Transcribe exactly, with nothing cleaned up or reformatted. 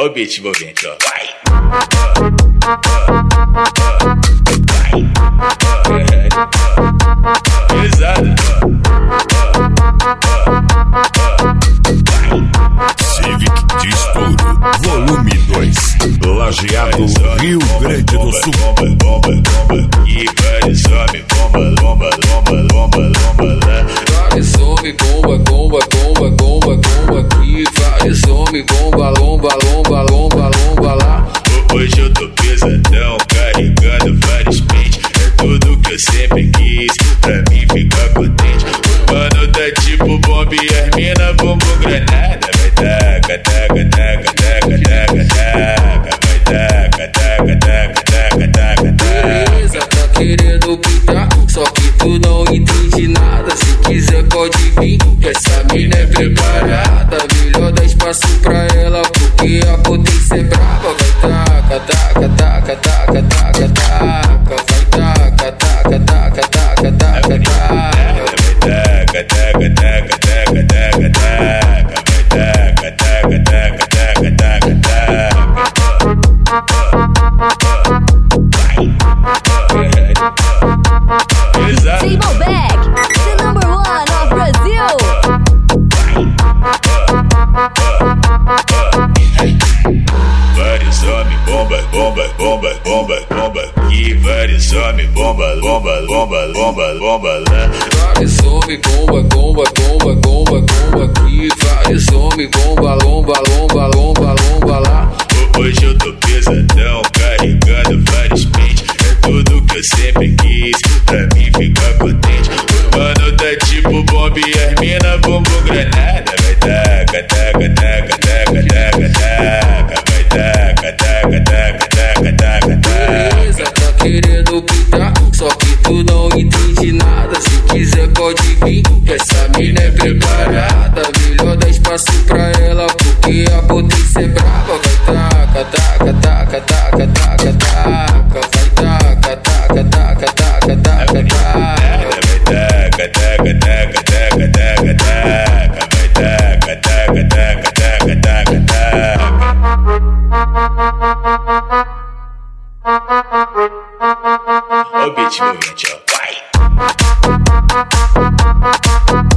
Ó o beat envolvente, ó. Vai. Pesado. Civic de Estouro, volume dois. Lajeado, Rio Grande do Sul. Bomba, bomba, bomba. E vários homens, bomba, bomba, bomba, bomba, bomba lá. Vários homens, bomba, bomba, bomba, bomba, bomba aqui. Vários homens, bomba, lomba, lomba, lomba, lomba lá. Hoje eu tô pesadão, carregando vários pentes. É tudo que eu sempre quis, pra mim ficar contente. Mano, tá tipo bomba e as mina bumbum granada. Vai taca, taca, taca, taca, taca, taca. Vai taca, taca, taca, taca, taca, taca. Beleza, tá querendo pintar, só que tu não entende nada. Se quiser pode vir, que essa mina é preparada. Melhor dar espaço pra ela, porque a potência é brava. Vai taca, taca, taca, taca, taca, taca. Vai taca, taca, taca, taca, taca, taca. Taca, taca, taca, taca, taca, taca. Vai taca, taca, taca, taca, taca, taca. Table Back, the number one of Brazil. Vários homens, bomba, bomba, bomba, bomba, bomba. E vários homens, bomba, bomba, bomba, bomba, bomba lá. Vários homens, bomba, bomba, bomba, bomba, bomba aqui. Vários homens, bomba, lomba, lomba, lomba, lomba lá. Hoje eu tô pesadão, carregando vários pentes. É tudo que eu sempre quis, pra mim ficar contente. Mano, tá tipo bomba e as mina bumbum granada. Vai taca, taca, taca, taca, taca, taca. Vai taca, taca, taca, taca, taca, taca. Beleza, tá querendo pintar, só que tu não entende nada. Se quiser pode vir, que essa mina é preparada. Melhor dar espaço pra ela, porque a potência é brava. Vai taca, taca, taca, taca, taca, taca. Vai taca, taca, taca, taca, taca, taca. Vai taca, taca, taca, taca, taca, taca. Vai taca, taca, taca, taca, taca, taca. Ó o beat envolvente, ó. Vai.